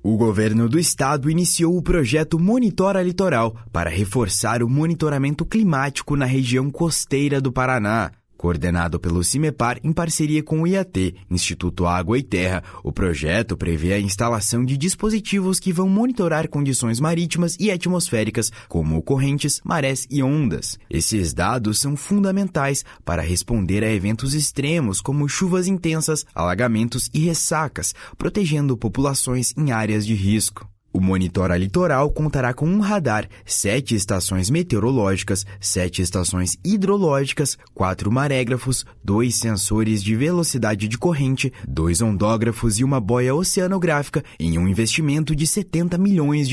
O governo do estado iniciou o projeto Monitora Litoral para reforçar o monitoramento climático na região costeira do Paraná. Coordenado pelo CIMEPAR em parceria com o IAT, Instituto Água e Terra, o projeto prevê a instalação de dispositivos que vão monitorar condições marítimas e atmosféricas, como correntes, marés e ondas. Esses dados são fundamentais para responder a eventos extremos como chuvas intensas, alagamentos e ressacas, protegendo populações em áreas de risco. O Monitora Litoral contará com um radar, 7 estações meteorológicas, 7 estações hidrológicas, 4 marégrafos, 2 sensores de velocidade de corrente, 2 ondógrafos e uma boia oceanográfica em um investimento de R$70 milhões.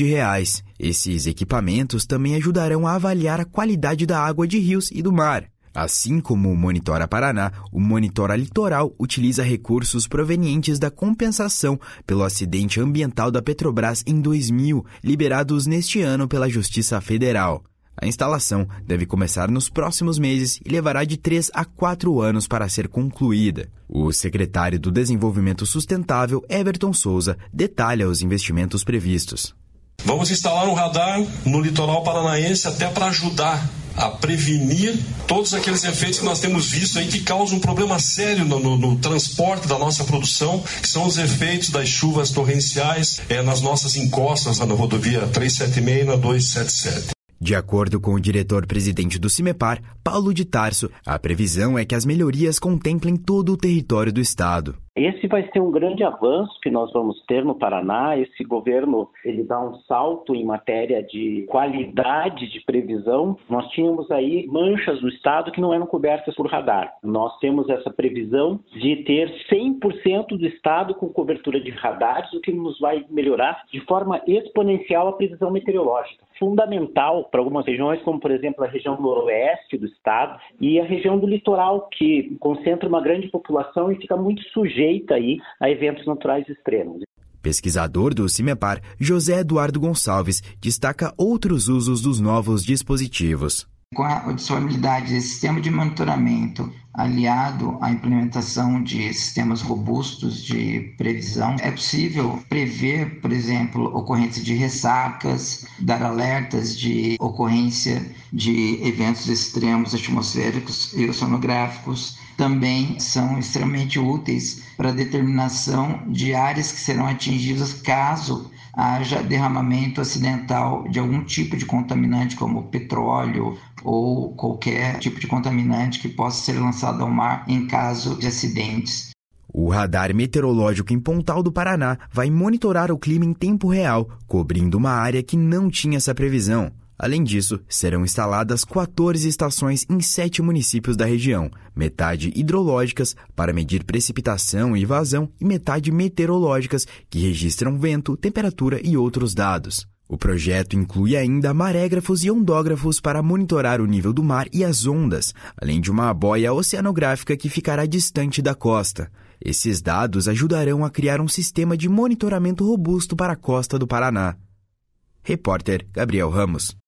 Esses equipamentos também ajudarão a avaliar a qualidade da água de rios e do mar. Assim como o Monitora Paraná, o Monitora Litoral utiliza recursos provenientes da compensação pelo acidente ambiental da Petrobras em 2000, liberados neste ano pela Justiça Federal. A instalação deve começar nos próximos meses e levará de 3 a 4 anos para ser concluída. O secretário do Desenvolvimento Sustentável, Everton Souza, detalha os investimentos previstos. Vamos instalar um radar no litoral paranaense até para ajudar a prevenir todos aqueles efeitos que nós temos visto aí que causam um problema sério no transporte da nossa produção, que são os efeitos das chuvas torrenciais nas nossas encostas na rodovia 376 e na 277. De acordo com o diretor-presidente do CIMEPAR, Paulo de Tarso, a previsão é que as melhorias contemplem todo o território do estado. Esse vai ser um grande avanço que nós vamos ter no Paraná. Esse governo ele dá um salto em matéria de qualidade de previsão. Nós tínhamos aí manchas no estado que não eram cobertas por radar. Nós temos essa previsão de ter 100% do estado com cobertura de radares, o que nos vai melhorar de forma exponencial a previsão meteorológica. Fundamental para algumas regiões, como por exemplo a região noroeste do estado e a região do litoral, que concentra uma grande população e fica muito sujeita aí a eventos naturais extremos. Pesquisador do CIMEPAR, José Eduardo Gonçalves, destaca outros usos dos novos dispositivos. Com a disponibilidade desse sistema de monitoramento aliado à implementação de sistemas robustos de previsão, é possível prever, por exemplo, ocorrência de ressacas, dar alertas de ocorrência de eventos extremos atmosféricos e oceanográficos. Também são extremamente úteis para a determinação de áreas que serão atingidas caso haja derramamento acidental de algum tipo de contaminante, como petróleo ou qualquer tipo de contaminante que possa ser lançado ao mar em caso de acidentes. O radar meteorológico em Pontal do Paraná vai monitorar o clima em tempo real, cobrindo uma área que não tinha essa previsão. Além disso, serão instaladas 14 estações em 7 municípios da região, metade hidrológicas, para medir precipitação e vazão, e metade meteorológicas, que registram vento, temperatura e outros dados. O projeto inclui ainda marégrafos e ondógrafos para monitorar o nível do mar e as ondas, além de uma boia oceanográfica que ficará distante da costa. Esses dados ajudarão a criar um sistema de monitoramento robusto para a costa do Paraná. Repórter Gabriel Ramos.